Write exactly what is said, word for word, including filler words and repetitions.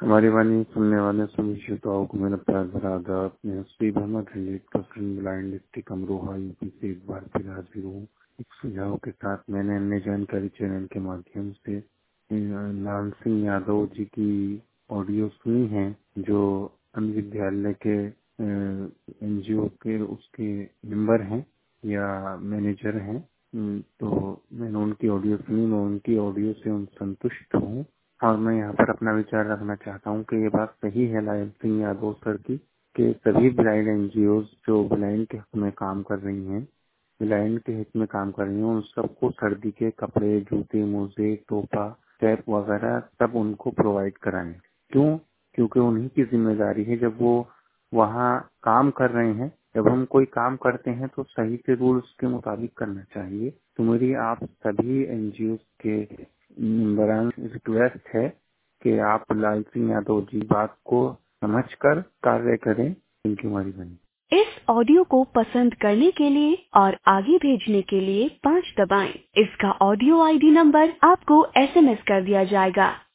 हमारी वाणी सुनने वाले सभी श्रोताओं को मेरा प्यार भरा आदाब। मैं Shri Mohammad hundred percent blind district Amroha UP से एक बार फिर हाजिर हूँ एक सुझाव के साथ। मैंने अन्य जानकारी चैनल के माध्यम से लाल सिंह यादव जी की ऑडियो सुनी है, जो अन्य विद्यालय के एनजीओ के उसके मेंबर हैं या मैनेजर हैं। तो मैंने उनकी ऑडियो सुनी, मैं उनकी ऑडियो से उन संतुष्ट हूँ और मैं यहाँ पर अपना विचार रखना चाहता हूँ कि ये बात सही है लाल सिंह यादव सर की कि सभी ब्लाइंड एनजीओ जो ब्लाइंड के हित में काम कर रही हैं, ब्लाइंड के हित में काम कर रही हैं, उन सबको सर्दी के कपड़े, जूते, मोजे, टोपा, कैप वगैरह सब उनको प्रोवाइड कराएं। क्यों? क्योंकि उन्हीं की जिम्मेदारी है। जब वो वहाँ काम कर रहे हैं, जब हम कोई काम करते हैं तो सही से रूल्स के मुताबिक करना चाहिए। तो मेरी आप सभी एनजीओ के मेंबरान रिक्वेस्ट है कि आप लाल सिंह यादव जी बात को समझकर कार्य करें। इनकी हमारी बनी। इस ऑडियो को पसंद करने के लिए और आगे भेजने के लिए पाँच दबाएं। इसका ऑडियो आईडी नंबर आपको एसएमएस कर दिया जाएगा।